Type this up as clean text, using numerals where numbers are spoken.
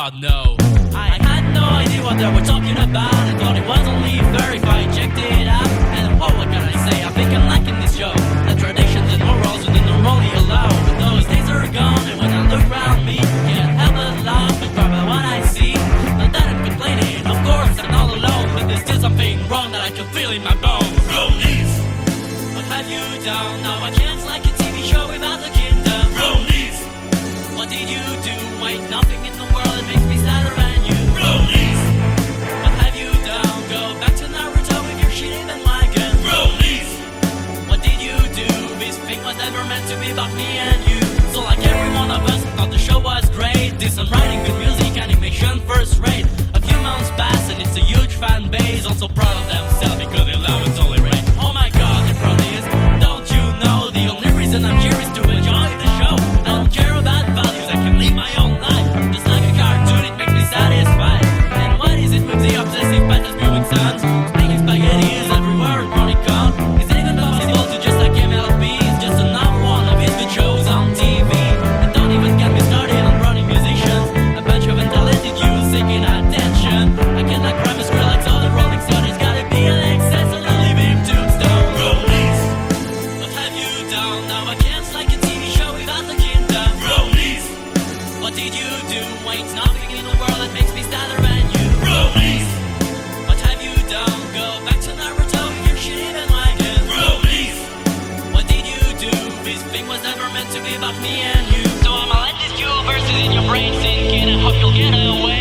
God, no. I had no idea what they were talking about. I thought it was only fair if I checked it out. And oh, what can I say? I think I'm liking this show. The traditions and morals we didn't normally allow. But those days are gone, and when I look around me, can't help but laugh and cry about what I see. Not that I'm complaining, of course I'm not alone, but there's still something wrong that I can feel in my bones. Rollies, what have you done? Now I can't like a TV show without the kingdom. Rollies, what did you do? Ain't nothing in the world that makes me sadder than you. Rollies, what have you done? Go back to Naruto with your shit even wagon. Rollies, what did you do? This thing was never meant to be about me and you. So like every one of us thought the show was great. Did some writing, good music, animation, first rate. A few months pass and it's a huge fan base. Also proud of themselves because their love is only right. Oh my god, it probably is. Don't you know the only reason I'm here is to enjoy the show. I don't care about values, I can live my own life. Just like a cartoon, it makes me satisfied. And what is it with the obsessive pattern viewing sounds? Speaking spaghetti is everywhere in Chronicon. Is it even possible to just like MLB? It's just another one of his good shows on TV. And don't even get me started on running musicians. A bunch of untalented youths seeking attention. I can't like rhyme as well like other Rolling Stones. It's gotta be an excess of the living tombstone. Rollies, what have you done? Now I can't like a TV show without the kingdom. Rollies, what did you do? Ain't nothing in the world that makes me sadder than you. Rollies, what have you done? Go back to Naruto with your shit even wagon. Rollies, what did you do? This thing was never meant to be about me and you. So I'ma let this universe in your brain sink in and hope you'll get away.